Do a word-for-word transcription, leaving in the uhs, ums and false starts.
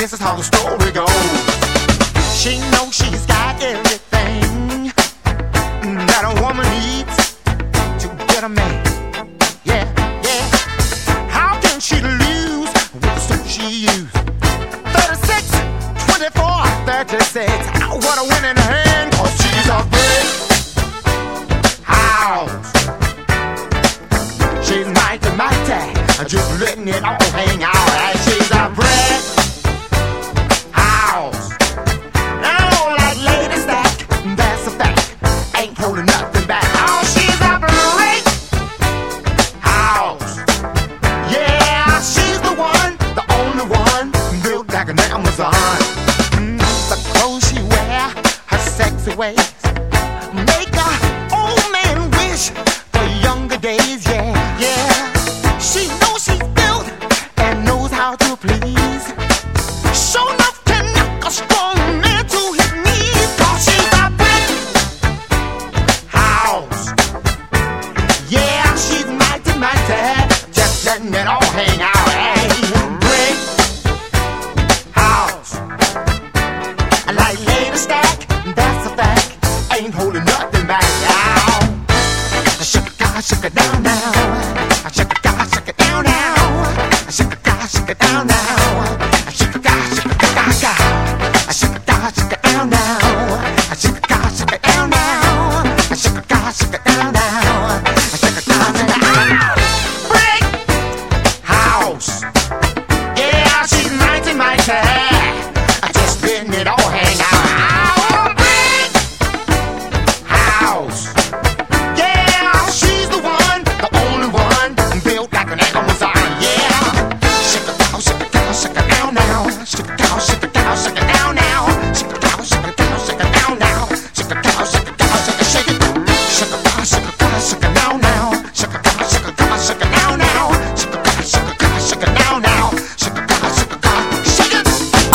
this is how the story goes. She knows she's got everything that a woman needs to get a man. Yeah, yeah. How can she lose with the suit she used? thirty-six, twenty-four, thirty-six. What a winning hand, cause she's a brick house. She's mighty, mighty, just letting it all hang out. And she's a brick house. Oh, like Lady Stack, that's a fact. Ain't holding nothing back. Oh, she's a brick house. Yeah, she's the one, the only one, built like an Amazon. Mm, the clothes she wear, her sexy ways, make a old man wish for younger days. Yeah, yeah. She knows she's built and knows how to please. Show enough can knock a strong man to his knees. Cause she's a brick house. Yeah, she's mighty, mighty, just letting it all hang out. Hey, brick house. Like Lady Stack, that's a fact. Ain't holding nothing back. Now, shake it, God, shake it down now. Shake it, God, shake it down now. Shake it, God, shake it down now.